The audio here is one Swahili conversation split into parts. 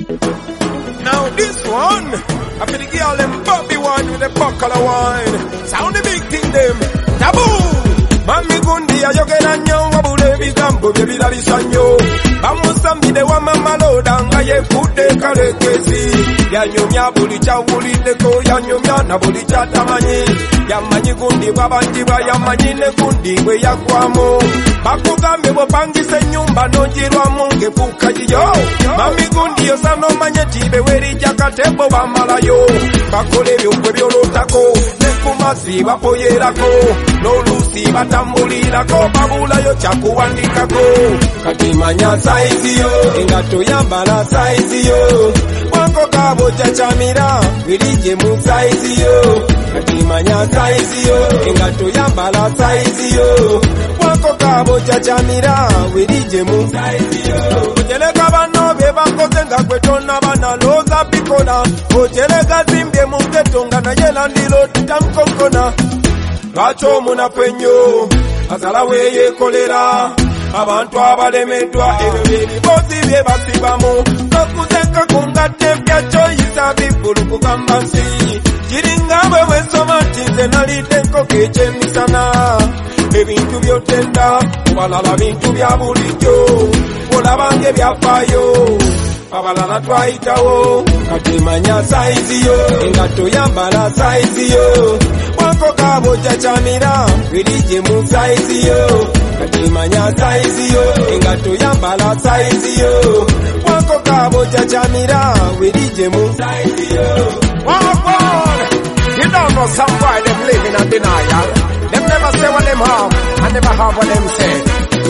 Now this one, I feel the girl them Bobby one with the buckle of wine. Sound the big thing them, taboo. Mami gundi ya yoke na nyo, wabule bigambo baby la bisanyo. Bamusambi de wa mama lodanga ye kude kale kesi. Ya nyumya bulicha ulide ko ya nyumya na bulicha tamanyi. Ya manyi gundi babanjiba ya manyi ne gundi we ya kwamo. Bakugambe bopangise nyumba nojirwa munge puka jiyo. Mami gundi yo sano manye tibe weri jakatebo bamalayo. Bakole byokwe byolotako, nekumasi bapoyerako. No lusi batambulirako, babulayo chakuwandikako. Katimanya saizi yo, engato yambala saizi yo. Wako kabo chachamira, wilije mu saizi yo. Katimanya saizi yo, engato yambala saizi yo. Wako kabo chachamira, wilije mu saizi yo. Ojeleka bano beba kozenga kwetona bana loza pikola. Ojeleka zimbye mungetonga na yela ndilo titamkokona. Lwacho munakwenyo, azala weye kolera. Abantu abalemedwa ebyo byebibozi bye basibamu. Nokuzeka kungate byacho yisabi bulu kugamba nsi. Kiringa wewe soma tinze nalide nkoke ekyemisana. Ebintu byotenda, walala bintu bya bulijjo. Olabange byafaayo, abalala twayitawo. Katimanya saizi yo, engato yambala saizi yo. Wako kabo chachamira, wilije mu saizi yo. Katimanya saizi yo, engato yambala saizi yo. Wako kabo chachamira, wilije mu saizi yo. Walk on! You don't know some boy them living in denial. Them never say what them have, and never have what them say.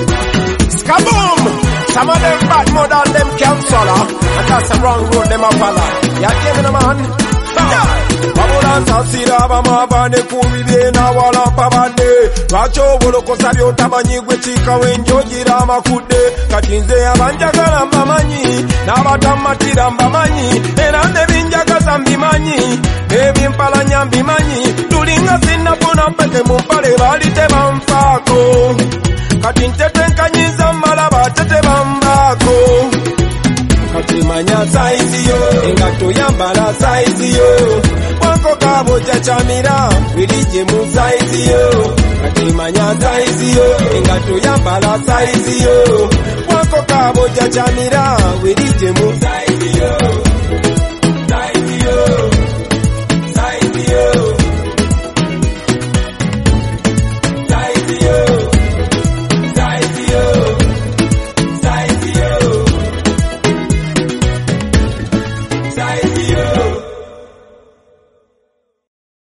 Skaboom! Some of them bad more than them canceller, and that's the wrong road them a follow. You hear me, man? Babula sasira bamabane kubide na wala pabane. Lwacho boloko sabyo tamanyi gwe chika wenjogira makude. Katinze abanjagala mbamanyi, n'abatamatira mbamanyi. Era nebinjagaza mbimanyi, ebimpalanya mbimanyi. Tulinga sinafuna mpeke mumpale bali tebamfaako. Kati ntetenkanyiza mmalaba tetebambako. Katimanya saizi yo, engato yambala saizi yo. Wako kabo chachamira, wilije mu saizi yo. Katimanya saizi yo, engato yambala saizi yo. Wako kabo chachamira, wilije mu saizi yo. Saizi yo, saizi yo. Saizi yo, saizi yo, saizi yo. Saizi